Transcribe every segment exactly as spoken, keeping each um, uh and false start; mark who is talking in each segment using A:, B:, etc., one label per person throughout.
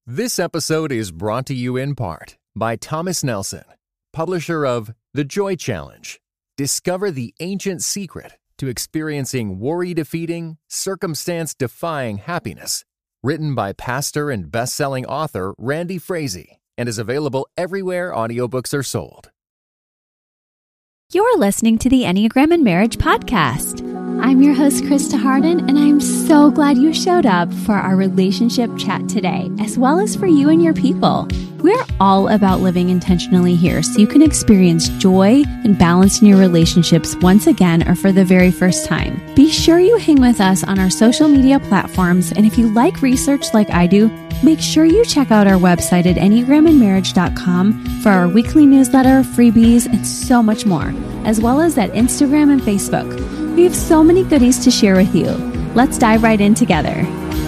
A: This episode is brought to you in part by Thomas Nelson, publisher of The Joy Challenge. Discover the ancient secret to experiencing worry-defeating, circumstance-defying happiness. Written by pastor and best-selling author Randy Frazee and is available everywhere audiobooks are sold.
B: You're listening to the Enneagram and Marriage Podcast. I'm your host, Krista Harden, and I'm so glad you showed up for our relationship chat today, as well as for you and your people. We're all about living intentionally here so you can experience joy and balance in your relationships once again or for the very first time. Be sure you hang with us on our social media platforms, and if you like research like I do, make sure you check out our website at enneagram and marriage dot com for our weekly newsletter, freebies, and so much more, as well as at Instagram and Facebook. We have so many goodies to share with you. Let's dive right in together.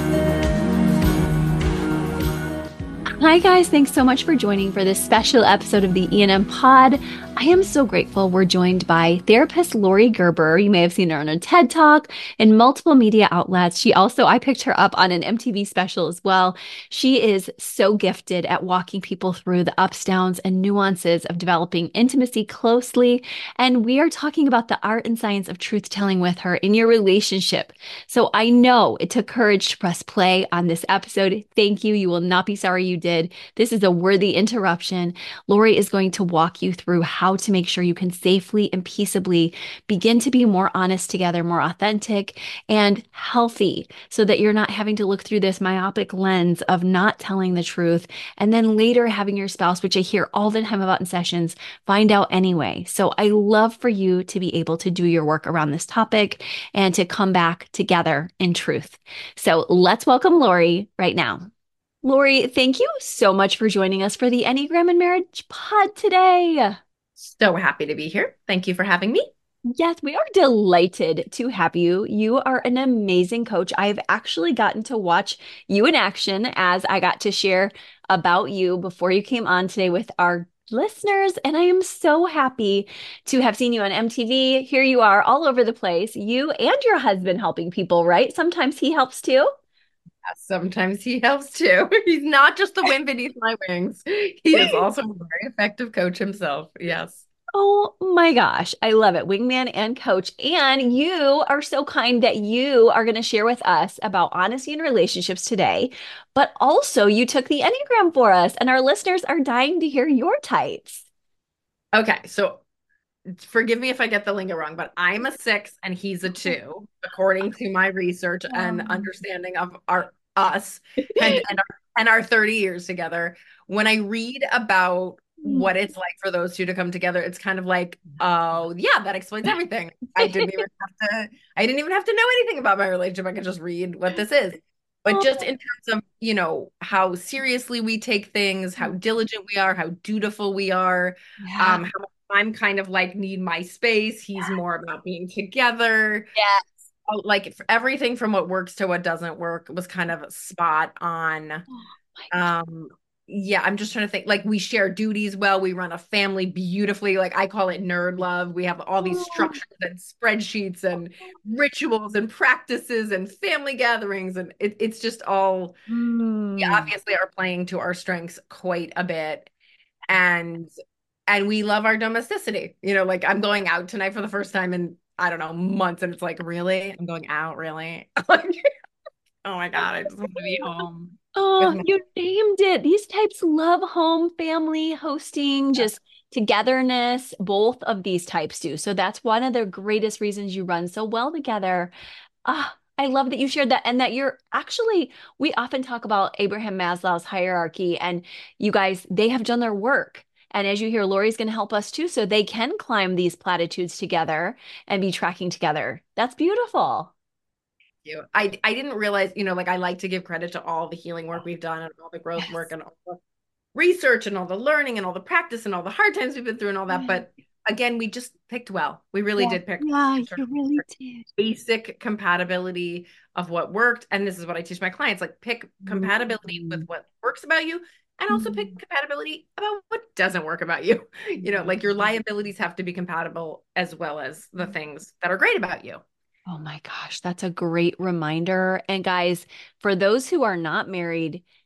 B: Hi guys, thanks so much for joining for this special episode of the E and M Pod. I am so grateful we're joined by therapist Lori Gerber. You may have seen her on a TED Talk and multiple media outlets. She also, I picked her up on an M T V special as well. She is so gifted at walking people through the ups, downs, and nuances of developing intimacy closely. And we are talking about the art and science of truth telling with her in your relationship. So I know it took courage to press play on this episode. Thank you. You will not be sorry you did. This is a worthy interruption. Lori is going to walk you through how how to make sure you can safely and peaceably begin to be more honest together, more authentic and healthy, so that you're not having to look through this myopic lens of not telling the truth and then later having your spouse, which I hear all the time about in sessions, find out anyway. So I love for you to be able to do your work around this topic and to come back together in truth. So let's welcome Lori right now. Lori, thank you so much for joining us for the Enneagram and Marriage Pod today.
C: So happy to be here. Thank you for having me.
B: Yes, we are delighted to have you. You are an amazing coach. I've actually gotten to watch you in action as I got to share about you before you came on today with our listeners. And I am so happy to have seen you on M T V. Here you are all over the place. You and your husband helping people, right? Sometimes he helps too.
C: Sometimes he helps too. He's not just the wind beneath my wings. He is also a very effective coach himself. Yes.
B: Oh my gosh. I love it. Wingman and coach. And you are so kind that you are going to share with us about honesty in relationships today. But also you took the Enneagram for us and our listeners are dying to hear your types.
C: Okay. So forgive me if I get the lingo wrong, but I'm a six and he's a two, according to my research and understanding of our us and, and, our, and our thirty years together. When I read about what it's like for those two to come together, it's kind of like, oh yeah, that explains everything. I didn't even have to, I didn't even have to know anything about my relationship. I could just read what this is. But just in terms of, you know, how seriously we take things, how diligent we are, how dutiful we are,
B: Yeah.
C: um, how I'm kind of like need my space. He's yeah. more about being together.
B: Yes.
C: Like everything from what works to what doesn't work was kind of spot on. Oh um, yeah, I'm just trying to think, like we share duties well. We run a family beautifully. Like I call it nerd love. We have all these structures and spreadsheets and rituals and practices and family gatherings. And it, it's just all, mm. we obviously are playing to our strengths quite a bit. And And we love our domesticity. You know, like I'm going out tonight for the first time in, I don't know, months. And it's like, really? I'm going out, really? Like, oh my God, I just want to be home.
B: Oh, my- you named it. These types love home, family, hosting, just togetherness. Both of these types do. So that's one of the greatest reasons you run so well together. Ah, I love that you shared that and that you're actually, we often talk about Abraham Maslow's hierarchy and you guys, they have done their work. And as you hear, Lori's going to help us too, so they can climb these platitudes together and be tracking together. That's beautiful.
C: Thank you. I, I didn't realize, you know, like I like to give credit to all the healing work we've done and all the growth yes. work and all the research and all the learning and all the practice and all the hard times we've been through and all that. But again, we just picked well. We really
B: yeah.
C: did pick
B: Yeah, you really did.
C: Basic compatibility of what worked. And this is what I teach my clients, like pick compatibility mm-hmm. with what works about you. And also pick compatibility about what doesn't work about you. You know, like your liabilities have to be compatible as well as the things that are great about you.
B: Oh my gosh, that's a great reminder. And guys, for those who are not married,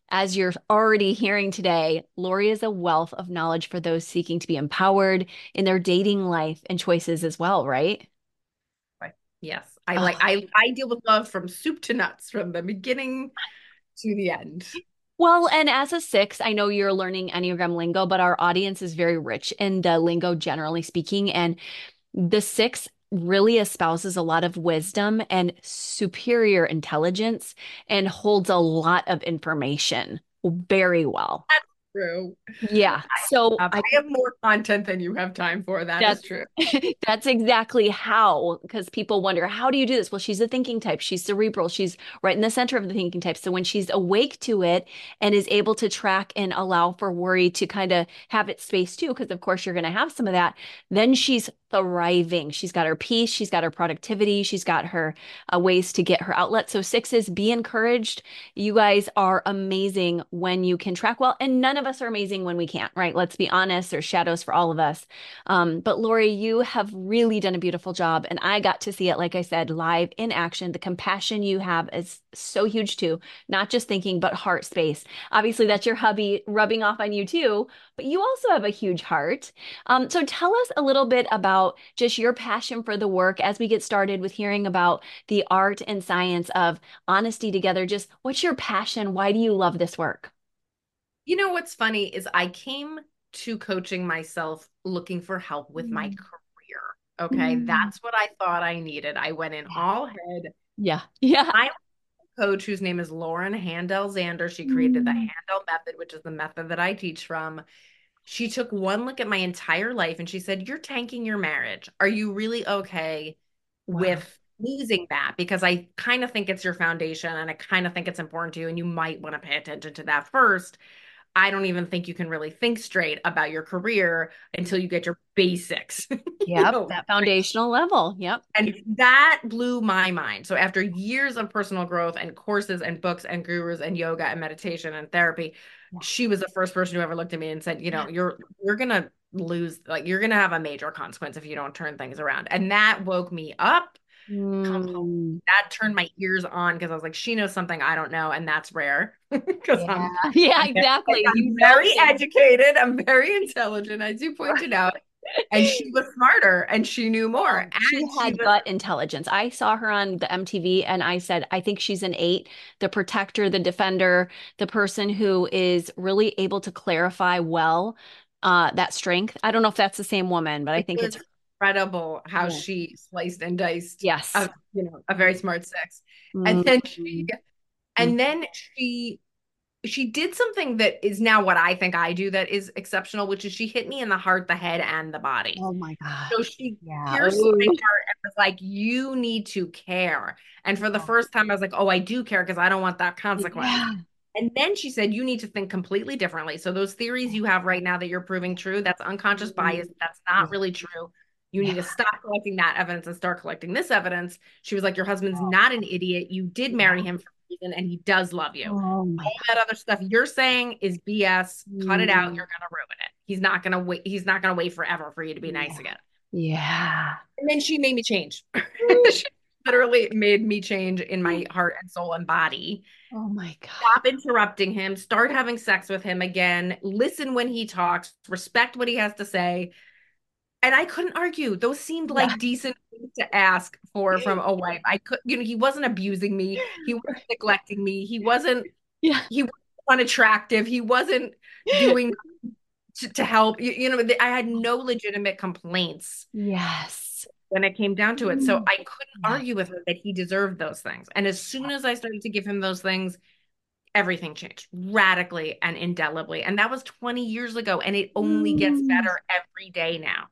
B: as you're already hearing today, Lori is a wealth of knowledge for those seeking to be empowered in their dating life and choices as well, right?
C: Right. Yes. I like
B: Oh,
C: I I deal with love from soup to nuts, from the beginning to the end.
B: well, and as a six, I know you're learning Enneagram lingo, but our audience is very rich in the lingo, generally speaking. And the six really espouses a lot of wisdom and superior intelligence and holds a lot of information very well.
C: That's true.
B: Yeah. So
C: Um,
B: I
C: I have more content than you have time for. That is
B: That's
C: true.
B: that's exactly how, because people wonder, how do you do this? Well, she's a thinking type. She's cerebral. She's right in the center of the thinking type. So when she's awake to it and is able to track and allow for worry to kind of have its space too, because of course you're going to have some of that, then she's thriving. She's got her peace, she's got her productivity, she's got her uh, ways to get her outlet. So sixes, be encouraged. You guys are amazing when you can track well, and none of us are amazing when we can't, right? Let's be honest, there's shadows for all of us. Um, but Lori, you have really done a beautiful job. And I got to see it, like I said, live in action. The compassion you have is so huge too, not just thinking, but heart space. Obviously, that's your hubby rubbing off on you too, but you also have a huge heart. Um, so tell us a little bit about just your passion for the work as we get started with hearing about the art and science of honesty together. Just what's your passion? Why do you love this work?
C: You know what's funny is I came to coaching myself looking for help with my
B: Mm.
C: career. Okay.
B: Mm.
C: That's what I thought I needed. I went in all head.
B: Yeah. Yeah.
C: My coach, whose name is Lauren Handel Zander, she created the
B: Mm.
C: Handel method, which is the method that I teach from. She took one look at my entire life and she said, "You're tanking your marriage. Are you really okay
B: Wow.
C: with losing that? Because I kind of think it's your foundation and I kind of think it's important to you, and you might want to pay attention to that first. I don't even think you can really think straight about your career until you get your basics, you
B: Yep,
C: know,
B: that foundational level. Yep.
C: and that blew my mind. So after years of personal growth and courses and books and gurus and yoga and meditation and therapy,
B: Yeah.
C: she was the first person who ever looked at me and said, you know, you're you're gonna lose, like you're gonna have a major consequence if you don't turn things around. And that woke me up completely.
B: Mm,
C: That turned my ears on because I was like, she knows something I don't know, and that's rare because
B: yeah.
C: I'm
B: Yeah,
C: I'm very,
B: exactly. You
C: I'm
B: know
C: very
B: things.
C: educated. I'm very intelligent, as you pointed
B: Right.
C: out. And she was smarter and she knew more.
B: Um, she
C: And she
B: had
C: was
B: gut intelligence. I saw her on the M T V and I said, I think she's an eight, the protector, the defender, the person who is really able to clarify well uh, that strength. I don't know if that's the same woman, but I
C: it
B: think it's
C: was
B: her.
C: incredible how
B: Yeah.
C: she sliced and diced
B: Yes.
C: a, you know, a very smart sex. And then she
B: Mm, mm.
C: and then she she did something that is now what I think I do that is exceptional, which is she hit me in the heart, the head, and the body.
B: Oh my gosh.
C: So she
B: Yeah.
C: pierced my
B: Oh,
C: heart and was like, "You need to care." And for the
B: yeah.
C: first time, I was like, "Oh, I do care because I don't want that consequence."
B: Yeah.
C: And then she said, "You need to think completely differently. So those theories you have right now that you're proving true, that's unconscious bias.
B: Mm,
C: That's
B: yeah.
C: not really true. You need
B: Yeah.
C: to stop collecting that evidence and start collecting this evidence." She was like, "Your husband's not an idiot. You did marry
B: Yeah.
C: him for a reason, and he does love you.
B: Oh my
C: All that other stuff you're saying is B S. Cut it out.
B: God.
C: You're gonna ruin it. He's not gonna wait. He's not gonna wait forever for you to be nice
B: Yeah.
C: again."
B: Yeah.
C: And then she made me change.
B: Ooh.
C: She literally made me change in my heart and soul and body.
B: Oh my God.
C: Stop interrupting him, start having sex with him again, listen when he talks, respect what he has to say. And I couldn't argue. Those seemed
B: Yeah.
C: like decent things to ask for from a wife. I could, you know, he wasn't abusing me. He wasn't neglecting me. He wasn't,
B: Yeah.
C: he wasn't unattractive. He wasn't doing to, to help. You, you know, I had no legitimate complaints
B: Yes.
C: when it came down to it. So
B: Mm.
C: I couldn't
B: Yeah.
C: argue with her that he deserved those things. And as soon as I started to give him those things, everything changed radically and indelibly. And that was twenty years ago. And it only gets
B: Mm.
C: better every day now.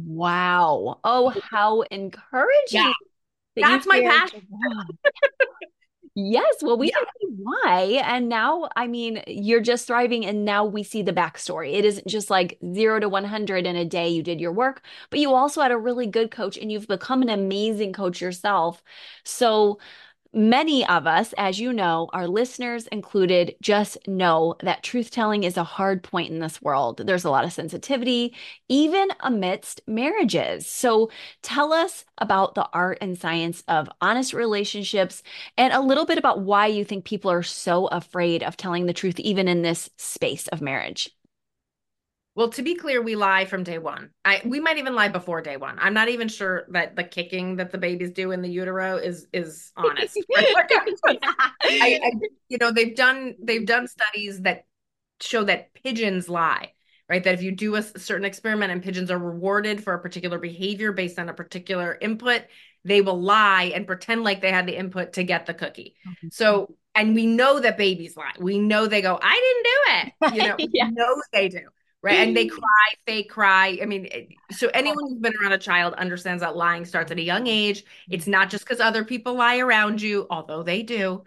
B: Wow. Oh, how
C: Yeah,
B: encouraging that you
C: that's my
B: shared.
C: passion.
B: Wow. Yes, well, we can
C: Yeah.
B: see why. And now, I mean, you're just thriving, and now we see the backstory. It isn't just like zero to one hundred in a day you did your work, but you also had a really good coach and you've become an amazing coach yourself. So, Many of us, as you know, our listeners included, just know that truth telling is a hard point in this world. There's a lot of sensitivity, even amidst marriages. So tell us about the art and science of honest relationships and a little bit about why you think people are so afraid of telling the truth, even in this space of marriage.
C: Well, to be clear, we lie from day one. I we might even lie before day one. I'm not even sure that the kicking that the babies do in the utero is is honest. Like, I, I, you know, they've done they've done studies that show that pigeons lie, right? That if you do a certain experiment and pigeons are rewarded for a particular behavior based on a particular input, they will lie and pretend like they had the input to get the cookie. So, and we know that babies lie. We know they go, I didn't do it. You know, we
B: Yeah.
C: know they do. Right. And they cry, fake cry. I mean, so anyone who's been around a child understands that lying starts at a young age. It's not just because other people lie around you, although they do.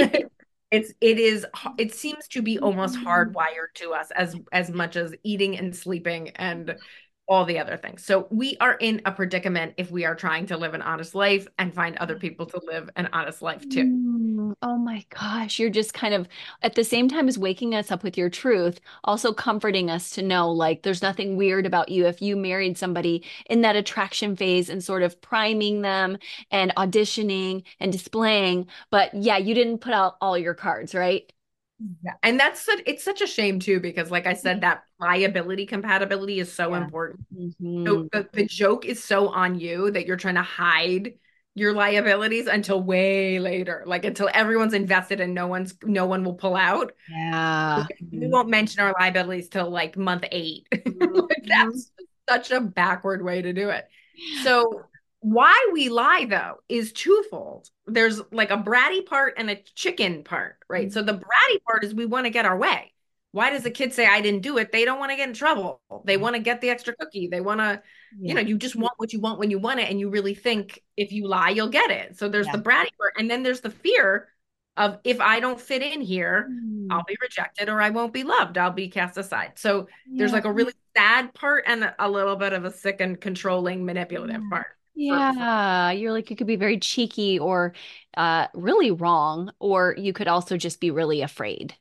C: It's it is it seems to be almost hardwired to us as as much as eating and sleeping and all the other things. So we are in a predicament if we are trying to live an honest life and find other people to live an honest life too.
B: Mm, oh my gosh, you're just kind of at the same time as waking us up with your truth, also comforting us to know like there's nothing weird about you if you married somebody in that attraction phase and sort of priming them and auditioning and displaying. But yeah, you didn't put out all your cards, right?
C: Yeah. And that's such, it's such a shame too, because like I said, that liability compatibility is so
B: Yeah.
C: important. So
B: Mhm.
C: the, the joke is so on you that you're trying to hide your liabilities until way later, like until everyone's invested and no one's no one will pull out.
B: Yeah.
C: We won't mention our liabilities till like month eight. Like
B: Mhm.
C: that's such a backward way to do it. So why we lie though is twofold. There's like a bratty part and a chicken part, right? So the bratty part is we want to get our way. Why does the kid say I didn't do it? They don't want to get in trouble. They want to get the extra cookie. They want to, you
B: Yeah.
C: know, you just want what you want when you want it, and you really think if you lie, you'll get it. So there's
B: Yeah.
C: the bratty part, and then there's the fear of if I don't fit in here,
B: Mm.
C: I'll be rejected or I won't be loved. I'll be cast aside. So there's
B: Yeah.
C: like a really sad part and a, a little bit of a sick and controlling, manipulative
B: Yeah.
C: part. For, for
B: Yeah, you're like you could be very cheeky or uh really wrong, or you could also just be really afraid.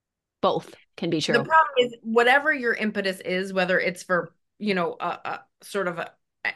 B: Both can be
C: the
B: true.
C: problem is whatever your impetus is, whether it's for, you know, a, a sort of a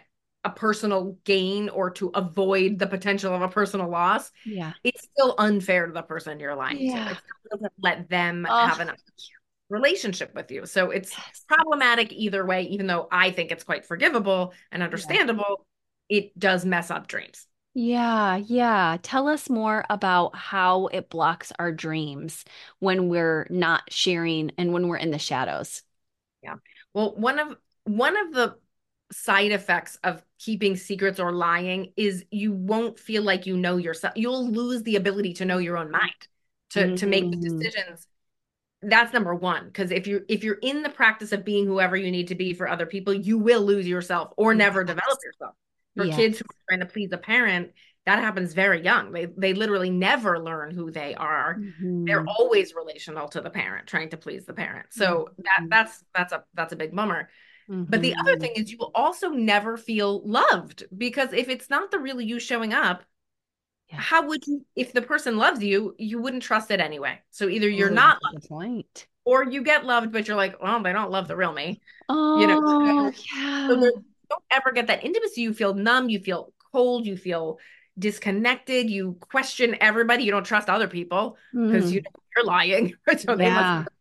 C: a personal gain or to avoid the potential of a personal loss,
B: Yeah.
C: it's still unfair to the person you're lying to.
B: Yeah.
C: It still doesn't let them
B: Oh,
C: have an relationship with you. So it's
B: yes.
C: problematic either way, even though I think it's quite forgivable and
B: Yeah.
C: understandable, it does mess up dreams.
B: Yeah, yeah. Tell us more about how it blocks our dreams when we're not sharing and when we're in the shadows.
C: Yeah. Well, one of one of the side effects of keeping secrets or lying is you won't feel like you know yourself. You'll lose the ability to know your own mind, to to make the
B: Mm,
C: decisions. That's number one. Because if you're if you're in the practice of being whoever you need to be for other people, you will lose yourself or never develop
B: yes.
C: yourself. For kids
B: Yes.
C: who are trying to please a parent, that happens very young. They they literally never learn who they are. They're
B: Mhm.
C: always relational to the parent, trying to please the parent. So that
B: Mhm.
C: that's that's a that's a big bummer. But the other
B: Mhm.
C: thing is you will also never feel loved, because if it's not the real you showing up,
B: Yeah.
C: how would you, if the person loves you, you wouldn't trust it anyway. So either you're
B: Oh, that's
C: not
B: a good point.
C: or you get loved, but you're like, well, they don't love the real me. You know,
B: Oh,
C: so, so
B: yeah.
C: there, you don't ever get that intimacy. You feel numb, you feel cold, you feel disconnected, you question everybody, you don't trust other people because you
B: Mm,
C: know you're lying. So they must.
B: yeah.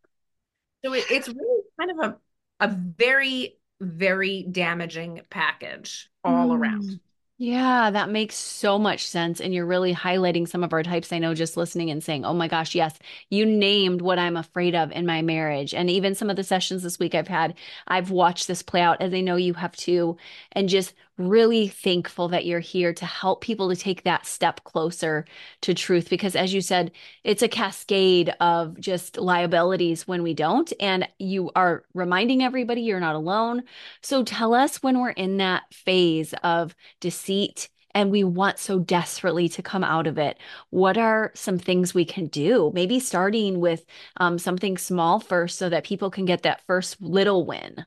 C: So it, it's really kind of a a very, very damaging package all around.
B: Mm. Yeah, that makes so much sense. And you're really highlighting some of our types. I know just listening and saying, oh my gosh, yes, you named what I'm afraid of in my marriage. And even some of the sessions this week I've had, I've watched this play out as I know you have too. And just really thankful that you're here to help people to take that step closer to truth. Because as you said, it's a cascade of just liabilities when we don't. And you are reminding everybody you're not alone. So tell us when we're in that phase of deceit and we want so desperately to come out of it. What are some things we can do? Maybe starting with um, something small first so that people can get that first little win.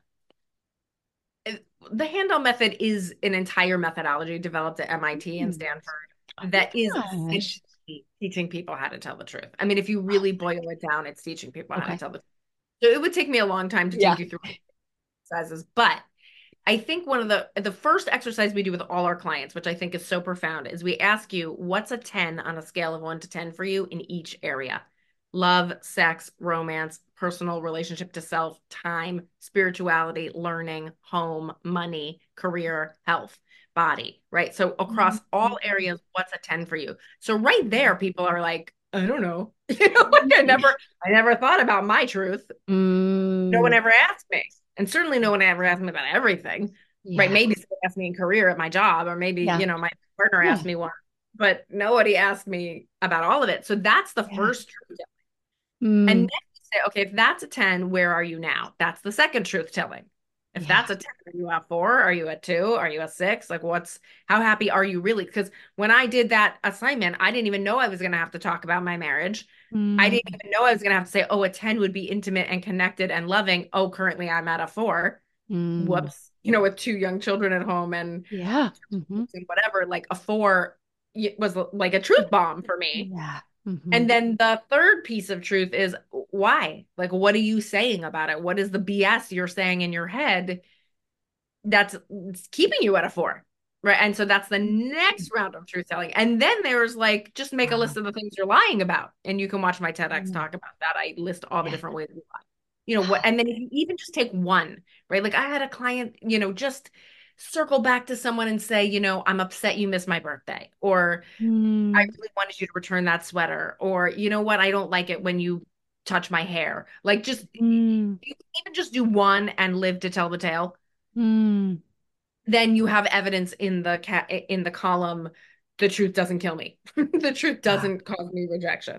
C: The Handel method is an entire methodology developed at M I T and
B: Mm.
C: Stanford
B: Oh my
C: that is
B: gosh.
C: teaching people how to tell the truth. I mean, if you really boil it down, it's teaching people how to
B: Okay.
C: tell the truth. So it would take me a long time to
B: Yeah.
C: take you through exercises, but I think one of the the first exercise we do with all our clients, which I think is so profound, is we ask you, what's a ten on a scale of one to ten for you in each area? Love, sex, romance, personal relationship to self, time, spirituality, learning, home, money, career, health, body, right? So across all areas, what's a ten for you? So right there, people are like, I don't know. You know, like I never, I never thought about my truth. No one
B: Mm,
C: ever asked me. And certainly no one ever asked me about everything. Right.
B: yeah.
C: Maybe someone asked me in career at my job, or maybe,
B: Yeah.
C: you know, my partner
B: Yeah.
C: asked me one, but nobody asked me about all of it. So that's the
B: Yeah.
C: first truth. And then
B: Mm,
C: you say, okay, if that's a ten, where are you now? That's the second truth telling. If
B: yeah.
C: that's a ten, are you at four? Are you at two? Are you at six? Like, what's, how happy are you really? Because when I did that assignment, I didn't even know I was going to have to talk about my marriage. I
B: Mm,
C: didn't even know I was going to have to say, oh, a ten would be intimate and connected and loving. Oh, currently I'm at a four.
B: mm,
C: Whoops. You know, with two young children at home and
B: yeah. Hmm.
C: whatever, like a four was like a truth bomb for me.
B: Yeah. Hmm.
C: And then the third piece of truth is why? Like, what are you saying about it? What is the B S you're saying in your head that's keeping you at a four? Right. And so that's the next round of truth telling. And then there's like, just make a list
B: Wow.
C: of the things you're lying about. And you can watch my TEDx
B: Mm,
C: talk about that. I list all the
B: yeah.
C: different ways we lie. You know what? And then if you even just take one, right? Like I had a client, you know, just circle back to someone and say, you know, I'm upset you missed my birthday, or I
B: Mm,
C: really wanted you to return that sweater, or you know what, I don't like it when you touch my hair. Like just
B: mm,
C: you can even just do one and live to tell the tale.
B: mm.
C: Then you have evidence in the cat in the column. The truth doesn't kill me. The truth
B: Yeah.
C: doesn't cause me rejection.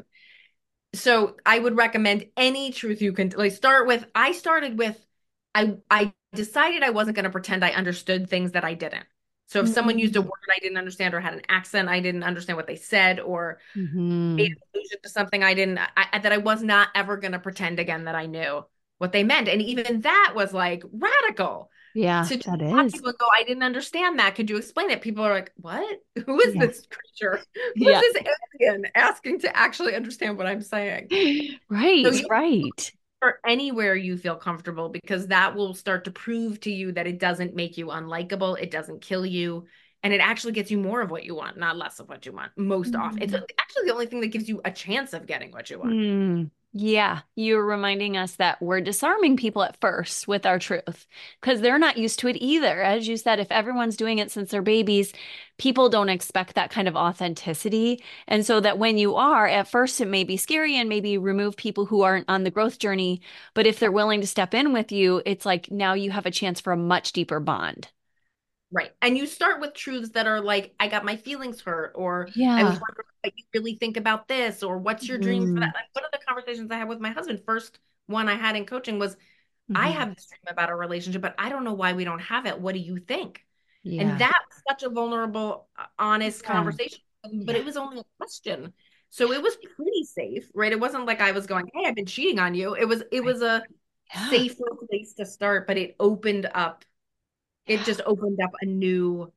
C: So I would recommend any truth you can like start with. I started with I I decided I wasn't going to pretend I understood things that I didn't. So if someone used a
B: Mm,
C: word I didn't understand or had an accent I didn't understand what they said, or made
B: mhm.
C: an allusion to something I didn't, I, that I was not ever going to pretend again that I knew what they meant. And even that was like radical
B: Yeah,
C: to just
B: that
C: have
B: is.
C: people go, I didn't understand that. Could you explain it? People are like, what? Who is
B: Yeah.
C: this creature? Who is
B: Yeah.
C: this alien asking to actually understand what I'm saying? So
B: Right,
C: you
B: right.
C: start anywhere you feel comfortable, because that will start to prove to you that it doesn't make you unlikable. It doesn't kill you. And it actually gets you more of what you want, not less of what you want, most often. It's
B: Mm.
C: actually the only thing that gives you a chance of getting what you want.
B: Mm, yeah, you're reminding us that we're disarming people at first with our truth because they're not used to it either. As you said, if everyone's doing it since they're babies, people don't expect that kind of authenticity. And so that when you are, at first it may be scary and maybe remove people who aren't on the growth journey. But if they're willing to step in with you, it's like now you have a chance for a much deeper bond.
C: Right. And you start with truths that are like, I got my feelings hurt, or I was
B: Yeah.
C: wondering what you really think about this, or what's your dream for that?
B: Mm,
C: Like one of the conversations I had with my husband, first one I had in coaching was, I
B: mhm.
C: have this dream about a relationship, but I don't know why we don't have it. What do you think? And
B: Yeah.
C: that was such a vulnerable, uh, honest
B: Yeah.
C: conversation, but
B: Yeah.
C: it was only a question. So it was pretty safe, right? It wasn't like I was going, hey, I've been cheating on you. It was, it
B: Right.
C: was a
B: Yeah.
C: safer place to start, but it opened up, it
B: Yeah.
C: just opened up a new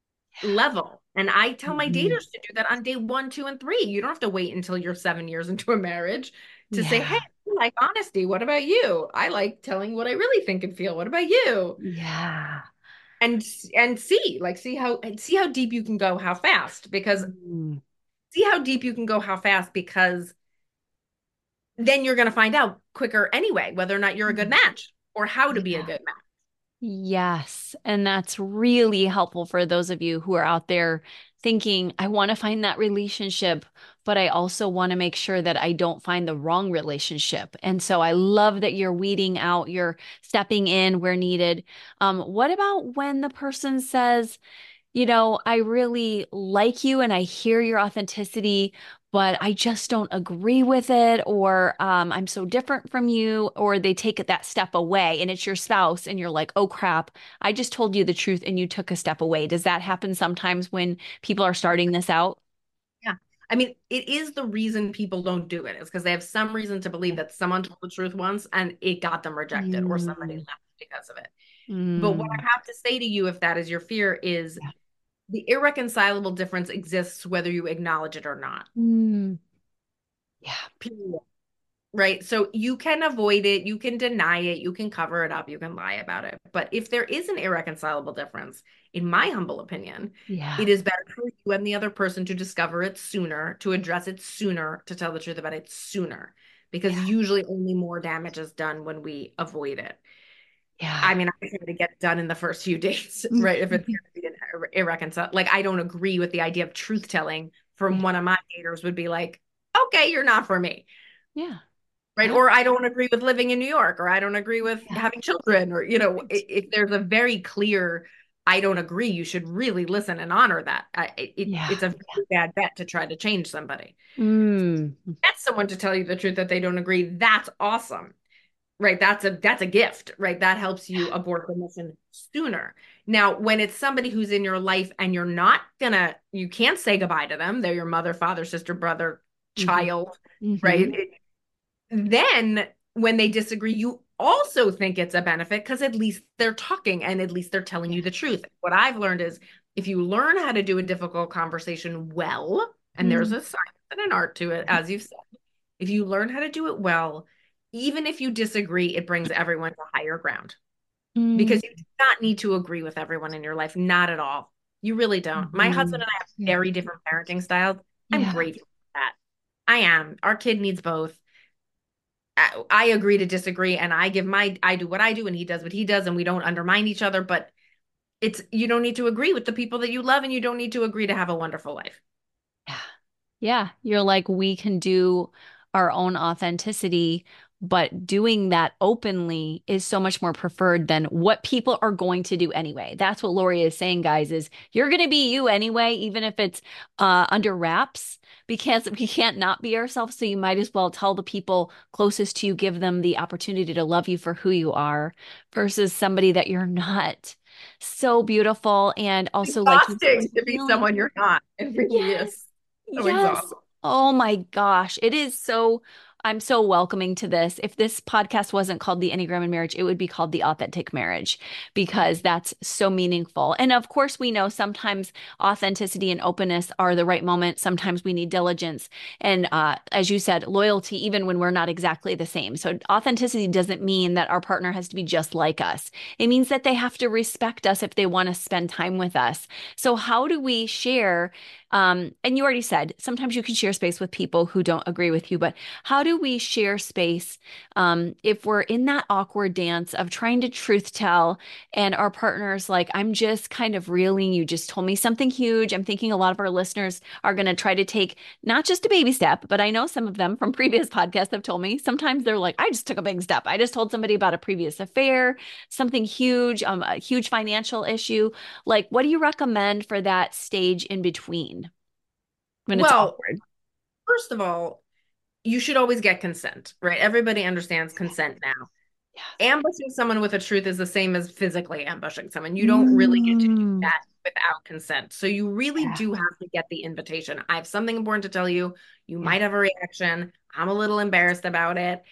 C: level. And I tell my
B: Mhm.
C: daters to do that on day one, two, and three. You don't have to wait until you're seven years into a marriage to say, hey,
B: Yeah.
C: I like honesty. What about you? I like telling what I really think and feel. What about you?
B: Yeah.
C: And and see, like see how see how deep you can go, how fast. Because
B: Mm,
C: see how deep you can go, how fast, because then you're gonna find out quicker anyway, whether or not you're a good
B: mm.
C: match or how to be a
B: Yeah.
C: good match.
B: Yes. And that's really helpful for those of you who are out there thinking, I want to find that relationship, but I also want to make sure that I don't find the wrong relationship. And so I love that you're weeding out, you're stepping in where needed. Um, what about when the person says, you know, I really like you and I hear your authenticity, but I just don't agree with it, or um, I'm so different from you, or they take that step away and it's your spouse and you're like, oh crap, I just told you the truth and you took a step away. Does that happen sometimes when people are starting this out?
C: Yeah. I mean, it is the reason people don't do it, is because they have some reason to believe that someone told the truth once and it got them rejected, or somebody
B: Mm,
C: left because of it. But what I
B: mm,
C: have to say to you, if that is your fear, is
B: yeah.
C: the irreconcilable difference exists whether you acknowledge it or not.
B: Mm. Yeah.
C: Period. Right. So you can avoid it, you can deny it, you can cover it up, you can lie about it. But if there is an irreconcilable difference, in my humble opinion,
B: Yeah.
C: it is better for you and the other person to discover it sooner, to address it sooner, to tell the truth about it sooner, because
B: Yeah.
C: usually only more damage is done when we avoid it.
B: Yeah.
C: I mean, I'm going to get done in the first few days, right? If it's going to be an irreconcilable, like I don't agree with the idea of truth telling from
B: Yeah.
C: one of my daters would be like, okay, you're not for me.
B: Yeah.
C: Right.
B: Yeah.
C: Or I don't agree with living in New York, or I don't agree with
B: Yeah.
C: having children, or, you know,
B: Right.
C: if, if there's a very clear, I don't agree, you should really listen and honor that. I, it,
B: Yeah.
C: it's a very bad bet to try to change somebody.
B: Mm.
C: Get someone to tell you the truth that they don't agree. That's awesome. Right. That's a, that's a gift, right? That helps you abort the mission sooner. Now, when it's somebody who's in your life and you're not gonna, you can't say goodbye to them. They're your mother, father, sister, brother,
B: Mhm.
C: child, right?
B: Mhm.
C: It, then when they disagree, you also think it's a benefit because at least they're talking and at least they're telling
B: Yeah.
C: you the truth. What I've learned is if you learn how to do a difficult conversation well, and there's
B: Mm.
C: a science and an art to it, as you've said, if you learn how to do it well, even if you disagree, it brings everyone to higher ground
B: Mm.
C: because you do not need to agree with everyone in your life. Not at all. You really don't. My husband
B: Mhm.
C: and I have
B: Yeah.
C: very different parenting styles. I'm
B: Yeah.
C: grateful for that. I am. Our kid needs both. I, I agree to disagree, and I give my I do what I do and he does what he does, and we don't undermine each other, but it's you don't need to agree with the people that you love, and you don't need to agree to have a wonderful life.
B: Yeah. Yeah. You're like, we can do our own authenticity, but doing that openly is so much more preferred than what people are going to do anyway. That's what Lori is saying, guys, is you're going to be you anyway, even if it's uh, under wraps, because we can't not be ourselves. So you might as well tell the people closest to you, give them the opportunity to love you for who you are versus somebody that you're not. So beautiful. And
C: It's
B: also, like you said,
C: exhausting to be
B: healing.
C: someone you're not. It really
B: Yes.
C: is so
B: Yes.
C: exhausting.
B: Oh my gosh. It is so, I'm so welcoming to this. If this podcast wasn't called The Enneagram in Marriage, it would be called The Authentic Marriage because that's so meaningful. And of course, we know sometimes authenticity and openness are the right moment. Sometimes we need diligence. And uh, as you said, loyalty, even when we're not exactly the same. So authenticity doesn't mean that our partner has to be just like us. It means that they have to respect us if they want to spend time with us. So how do we share? Um, and you already said sometimes you can share space with people who don't agree with you, but how do we share space um, if we're in that awkward dance of trying to truth tell and our partner's like, I'm just kind of reeling. You just told me something huge. I'm thinking a lot of our listeners are going to try to take not just a baby step, but I know some of them from previous podcasts have told me sometimes they're like, I just took a big step. I just told somebody about a previous affair, something huge, um, a huge financial issue. Like, what do you recommend for that stage in between when it's
C: Well,
B: awkward?
C: first of all, you should always get consent, right? Everybody understands consent now.
B: Yeah.
C: Ambushing someone with a truth is the same as physically ambushing someone. You don't really get to do
B: Mm,
C: that without consent. So you really
B: yeah.
C: do have to get the invitation. I have something important to tell you. You
B: Yeah.
C: might have a reaction. I'm a little embarrassed about it.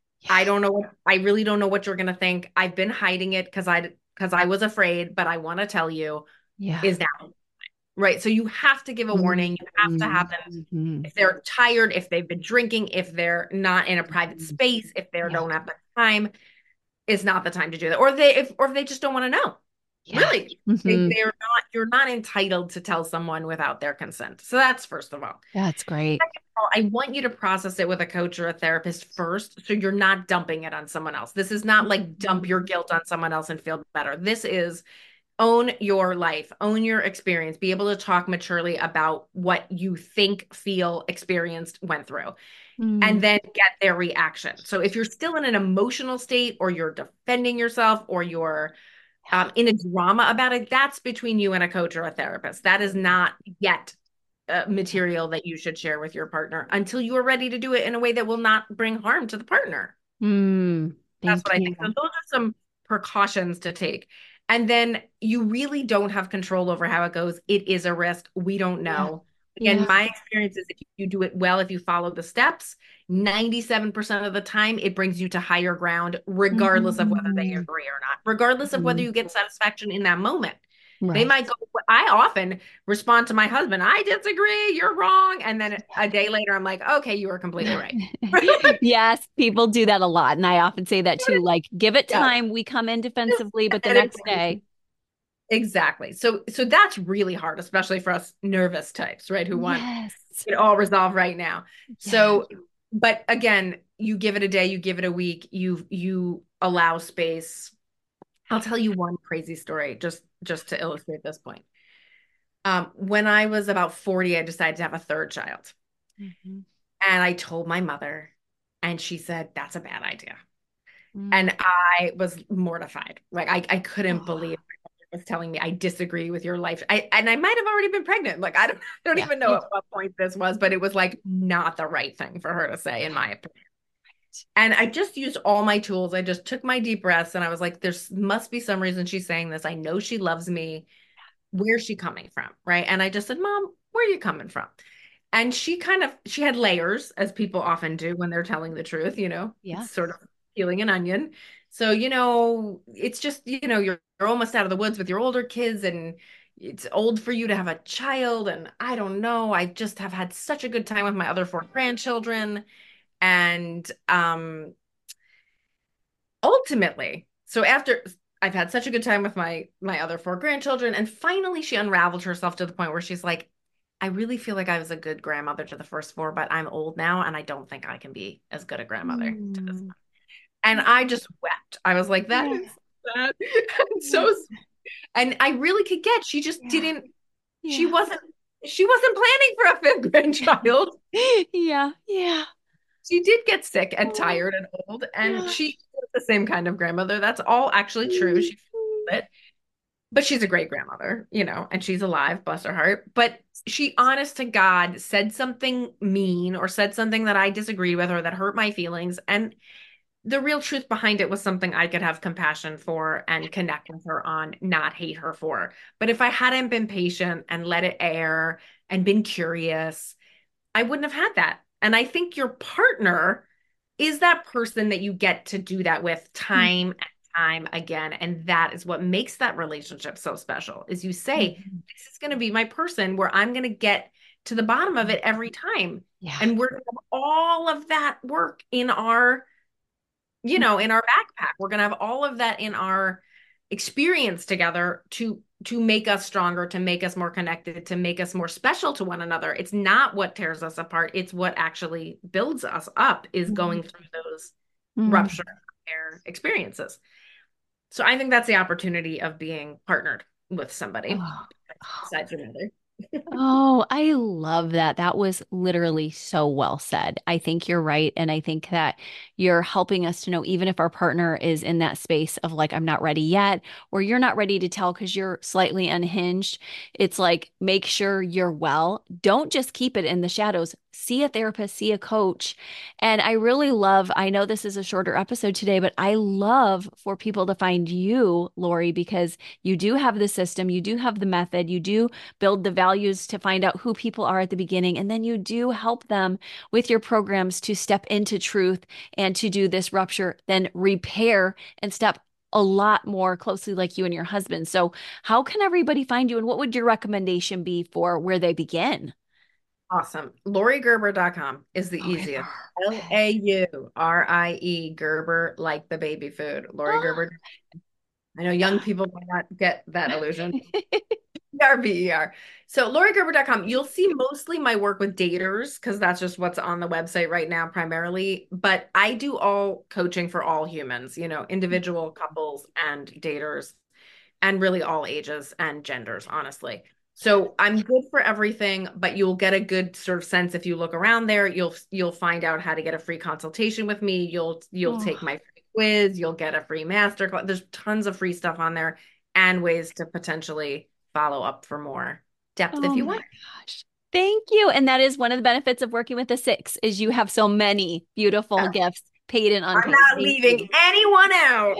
C: I
B: Yeah.
C: don't know what I really don't know what you're gonna think. I've been hiding it because I because I was afraid, but I want to tell you
B: Yeah.
C: is now. Right. So you have to give a warning. You have to have them
B: Mm-hmm.
C: if they're tired, if they've been drinking, if they're not in a private space, if they
B: Yeah.
C: don't have the time, it's not the time to do that. Or they if or if they just don't want to know.
B: Yeah.
C: Really. They,
B: Mm-hmm.
C: they're not you're not entitled to tell someone without their consent. So that's first of all.
B: That's great.
C: Second of all, I want you to process it with a coach or a therapist first. So you're not dumping it on someone else. This is not like dump your guilt on someone else and feel better. This is own your life, own your experience, be able to talk maturely about what you think, feel, experienced, went through, and
B: Mm.
C: then get their reaction. So if you're still in an emotional state or you're defending yourself or you're um, in a drama about it, that's between you and a coach or a therapist. That is not yet uh, material that you should share with your partner until you are ready to do it in a way that will not bring harm to the partner.
B: Mm.
C: That's
B: Thank
C: what I
B: you.
C: think. So those are some precautions to take. And then you really don't have control over how it goes. It is a risk. We don't
B: Yeah.
C: know. Again,
B: Yeah.
C: my experience is if you do it well, if you follow the steps, ninety-seven percent of the time, it brings you to higher ground, regardless of whether they
B: Mm.
C: agree or not, regardless of whether
B: Mm.
C: you get satisfaction in that moment. They
B: Right.
C: might go, I often respond to my husband, I disagree, you're wrong. And then a day later, I'm like, okay, you were completely right.
B: Yes, people do that a lot. And I often say that too, like, give it
C: Yeah.
B: time. We come in defensively, but the
C: And it's
B: next day,
C: exactly. So so that's really hard, especially for us nervous types, right? Who want
B: yes,
C: it all resolved right now.
B: yeah,
C: So, but again, you give it a day, you give it a week, you you allow space. I'll tell you one crazy story just just to illustrate this point. Um, when I was about forty, I decided to have a third child.
B: Mhm.
C: And I told my mother, and she said, that's a bad idea.
B: Mm.
C: And I was mortified. Like I, I couldn't
B: Oh,
C: believe my mother was telling me I disagree with your life. I and I might have already been pregnant. Like I don't I don't
B: yeah.
C: even know at what point this was, but it was like not the right thing for her to say, in my opinion. And I just used all my tools. I just took my deep breaths and I was like, there's must be some reason she's saying this. I know she loves me. Where's she coming from? Right. And I just said, Mom, where are you coming from? And she kind of she had layers, as people often do when they're telling the truth, you know,
B: Yeah.
C: it's sort of peeling an onion. So, you know, it's just, you know, you're, you're almost out of the woods with your older kids and it's old for you to have a child. And I don't know. I just have had such a good time with my other four grandchildren. And um ultimately, so after I've had such a good time with my my other four grandchildren, and finally she unraveled herself to the point where she's like, I really feel like I was a good grandmother to the first four, but I'm old now and I don't think I can be as good a grandmother to this
B: Mm.
C: one. And I just wept. I was like, that
B: Yeah.
C: is sad. And
B: Yeah.
C: so and I really could get she just
B: Yeah.
C: didn't she
B: Yeah.
C: wasn't she wasn't planning for a fifth grandchild.
B: Yeah. Yeah.
C: She did get sick and
B: Oh,
C: tired and old, and
B: yeah.
C: she was the same kind of grandmother. That's all actually true.
B: Mhm.
C: She feels it, but she's a great grandmother, you know, and she's alive, bless her heart. But she, honest to God, said something mean or said something that I disagreed with or that hurt my feelings. And the real truth behind it was something I could have compassion for and connect with her on, not hate her for. But if I hadn't been patient and let it air and been curious, I wouldn't have had that. And I think your partner is that person that you get to do that with time and time again. And that is what makes that relationship so special is you say,
B: Mhm.
C: this is going to be my person where I'm going to get to the bottom of it every time.
B: Yeah.
C: And we're going to have all of that work in our, you know, in our backpack. We're going to have all of that in our experience together to to make us stronger, to make us more connected, to make us more special to one another. It's not what tears us apart. It's what actually builds us up is
B: Mhm.
C: going through those
B: Mhm.
C: rupture repair experiences. So I think that's the opportunity of being partnered with somebody
B: Oh.
C: besides your mother.
B: Oh, I love that. That was literally so well said. I think you're right. And I think that you're helping us to know, even if our partner is in that space of like, I'm not ready yet, or you're not ready to tell because you're slightly unhinged, it's like, make sure you're well. Don't just keep it in the shadows. See a therapist, see a coach. And I really love, I know this is a shorter episode today, but I love for people to find you, Lori, because you do have the system, you do have the method, you do build the values to find out who people are at the beginning. And then you do help them with your programs to step into truth and to do this rupture, then repair and step a lot more closely like you and your husband. So, how can everybody find you and what would your recommendation be for where they begin?
C: Awesome. Lori Gerber dot com is the
B: Okay.
C: easiest. L
B: Okay.
C: A U R I E Gerber, like the baby food. Lori Gerber. I know young people might not get that illusion. E R B E R. So Lori Gerber dot com, you'll see mostly my work with daters because that's just what's on the website right now primarily. But I do all coaching for all humans, you know, individual couples and daters, and really all ages and genders, honestly. So I'm good for everything, but you'll get a good sort of sense if you look around there. You'll you'll find out how to get a free consultation with me. You'll you'll
B: Oh,
C: take my free quiz. You'll get a free master class. There's tons of free stuff on there and ways to potentially follow up for more depth if
B: oh
C: you
B: my
C: want.
B: gosh. Thank you. And that is one of the benefits of working with the six is you have so many beautiful
C: Yeah.
B: gifts, paid and
C: I'm
B: unpaid.
C: not
B: Thank
C: leaving
B: you.
C: anyone out.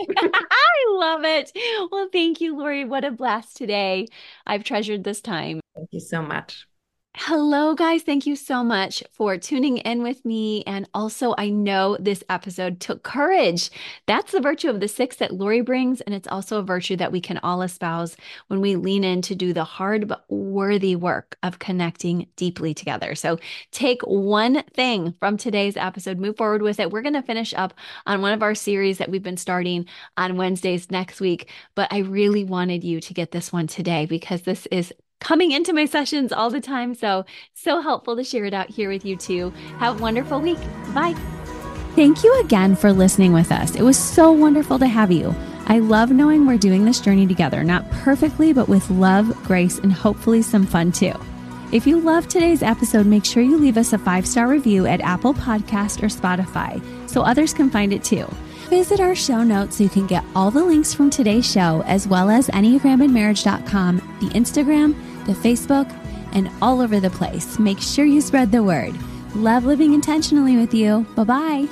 B: I love it. Well, thank you, Lori. What a blast today. I've treasured this time.
C: Thank you so much.
B: Hello, guys. Thank you so much for tuning in with me. And also, I know this episode took courage. That's the virtue of the six that Lori brings. And it's also a virtue that we can all espouse when we lean in to do the hard but worthy work of connecting deeply together. So take one thing from today's episode, move forward with it. We're going to finish up on one of our series that we've been starting on Wednesdays next week. But I really wanted you to get this one today because this is coming into my sessions all the time. So, so helpful to share it out here with you too. Have a wonderful week. Bye. Thank you again for listening with us. It was so wonderful to have you. I love knowing we're doing this journey together, not perfectly, but with love, grace, and hopefully some fun too. If you loved today's episode, make sure you leave us a five-star review at Apple Podcast or Spotify so others can find it too. Visit our show notes so you can get all the links from today's show, as well as enneagram and marriage dot com, the Instagram, the Facebook, and all over the place. Make sure you spread the word. Love living intentionally with you. Bye-bye.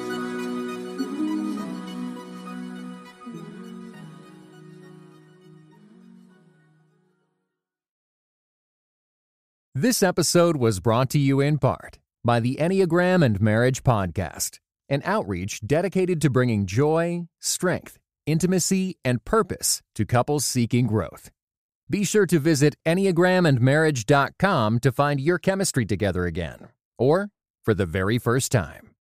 A: This episode was brought to you in part by the Enneagram and Marriage Podcast, an outreach dedicated to bringing joy, strength, intimacy, and purpose to couples seeking growth. Be sure to visit enneagram and marriage dot com to find your chemistry together again, or for the very first time.